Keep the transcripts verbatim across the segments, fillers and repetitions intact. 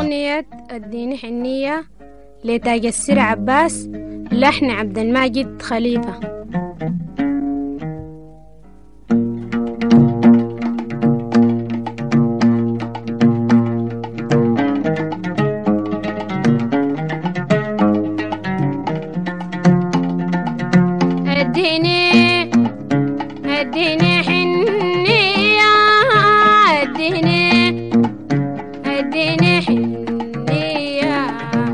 أغنية اديني حنية لتاج السر عباس، لحن عبد الماجد خليفة. اديني اديني حنية، اديني اديني حنية،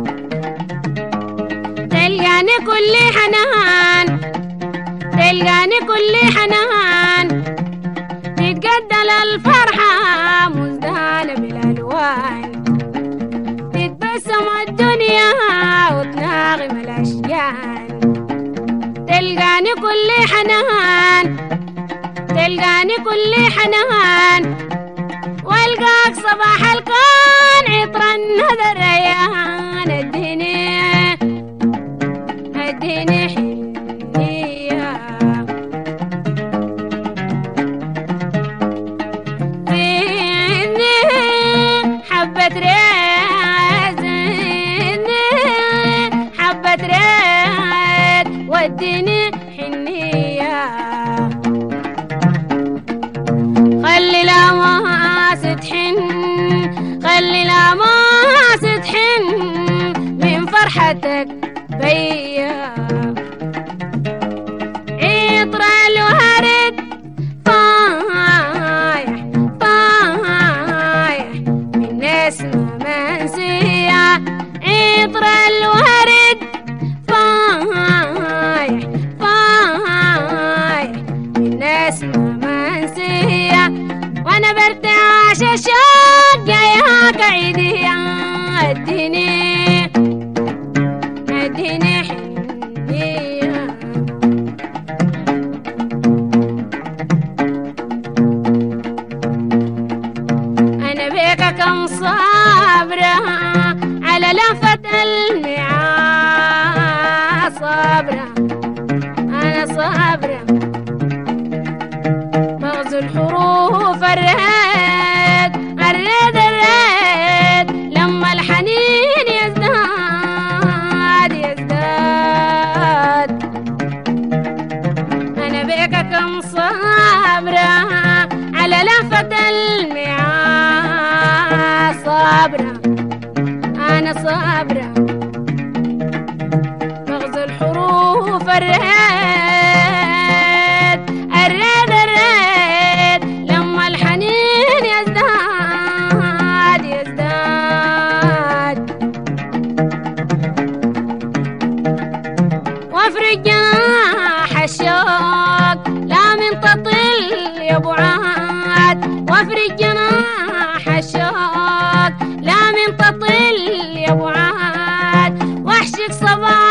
تلقاني كل حنان، تلقاني كل حنان، تتقدل الفرحة مزدانة بالألوان، تتبسم الدنيا وتناغم الأشجان، تلقاني كل حنان، تلقاني كل حنان، والقاك صباح الكون عطرا هذا الريان. اديني اديني حنية، زيني حبة ريت، زيني حبة ريت، واديني حنية، خلي الأماس تحن، خلي الأماس تحن من فرحتك بيا، عطر الورد طايح طايح من نسمة منسية، عطر الورد طايح طايح من نسمة منسية، وانا برتعش الشوق جاياك عيدية. اديني اديني حنية، انا بيك كم صابرة على لفة الميعاد، صابرة انا صابرة بغزو الحروف الريد الريد الريد، لما الحنين يزداد يزداد، أنا بيك كم صابرة على لفة الميعاد، صابرة أنا صابرة بغزو الحروف الريد الريد الريد، لما الحنين يزداد يزداد، وافرق جناح الشوق لا من تطل يا بعاد، وافرق جناح الشوق لا من تطل يا بعاد، واحشك صباح